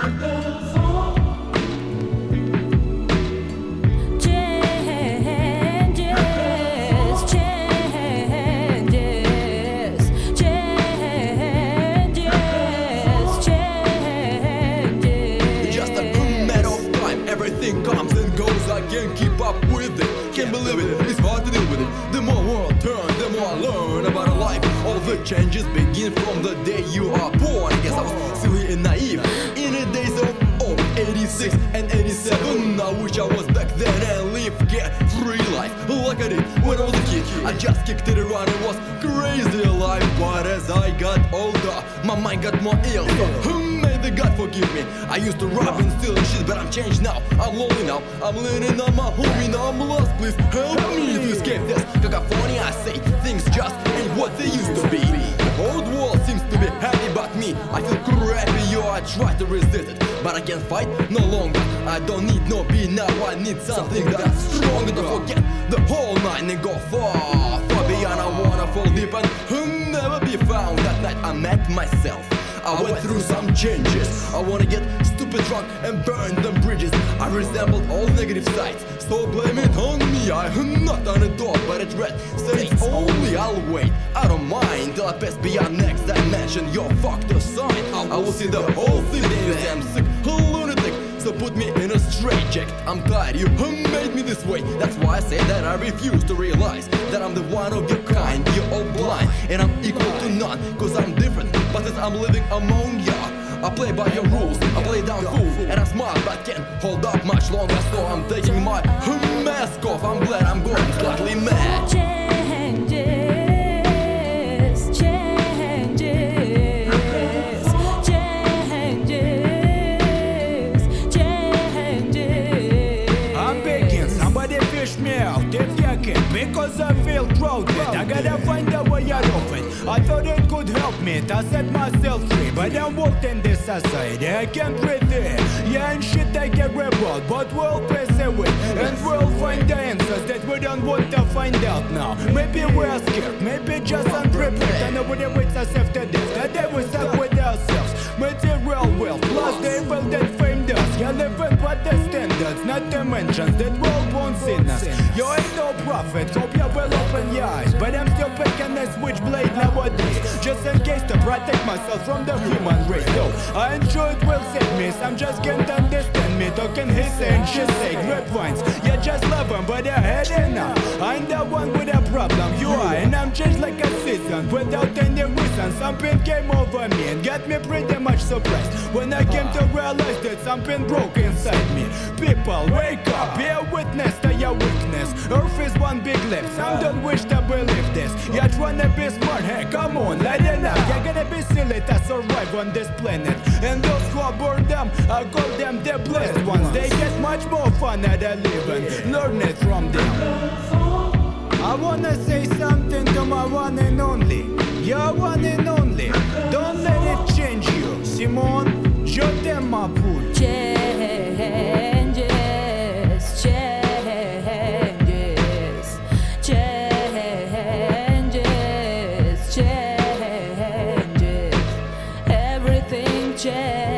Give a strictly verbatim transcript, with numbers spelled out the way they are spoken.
Everything comes and goes, I can't keep up with it. Can't believe it, it's hard to deal with it. The more world turns, the more I learn about life. All the changes begin from the day you are born. I guess I was silly and naive in the days of oh, eighty-six and eighty-seven. I wish I was back then and lived get free life like I did when I was a kid. I just kicked it around, it was crazy life. But as I got older, my mind got more ill. So, may the God forgive me. I used to rob and steal and shit, but I'm changed now. I'm lonely now. I'm leaning on my homie now. I'm lost. Please help me to escape this cacophony. I say things just ain't what they used to be. The whole world seems to be happy but me. I feel crappy, yo. I try to resist it, but I can't fight no longer. I don't need no beat now. I need something that's stronger to forget the whole night and go far, far beyond. I wanna fall deep and never be found. That night I met myself. I went through some changes. I wanna get stupid drunk and burn them bridges. I resembled all negative sides, so blame it on me. I knocked on the door, but it read, says only I'll wait. I don't mind till I pass beyond next dimension. Yo, fuck the sign. I will see the whole thing. I'm sick, a lunatic. So put me in a straitjacket. I'm tired, you made me this way. That's why I say that I refuse to realize that I'm the one of your kind. You're all blind, and I'm equal to none, cause I'm different. But since I'm living among ya, I play by your rules, I play down fool. And I'm smart, but can't hold up much longer. So I'm taking my mask off. I'm glad I'm going slightly mad. Because I feel crowded, I gotta find a way out of it. I thought it could help me to set myself free, but I'm walked in this society, I can't breathe it. Yeah, and shit I get rebel, but we'll pass away, and we'll find the answers that we don't want to find out now. Maybe we're scared, maybe just unprepared, and nobody waits us after death. That day we stuck with ourselves, material wealth, plus the evil that fame does. Yeah, living by the standards, not to mention that world won't see us. You ain't no prophet, hope you will open your eyes, but I'm still picking a switchblade nowadays, just in case to protect myself from the human race. So I enjoy it will save me, some just can't understand me, talking his and shit say grapevines. You just love them, but I had enough. I ain't the one with a problem, you are, and I'm just like a season without any reason. Something came over me and got me pretty much surprised when I came to realize that something broke inside me. People, wake up, be a witness to your weakness. Earth is one big lip, some don't wish to believe this. You're trying to be smart, hey, come on, light it up. You're gonna be silly to survive on this planet, and those who are born them, I call them the blessed ones. They get much more fun at a living, learn it from them. I wanna say something to my one and only, your one and only. Don't let it change you, Simone. Je t'aime ma poule. Changes, changes, changes, changes. Everything changes.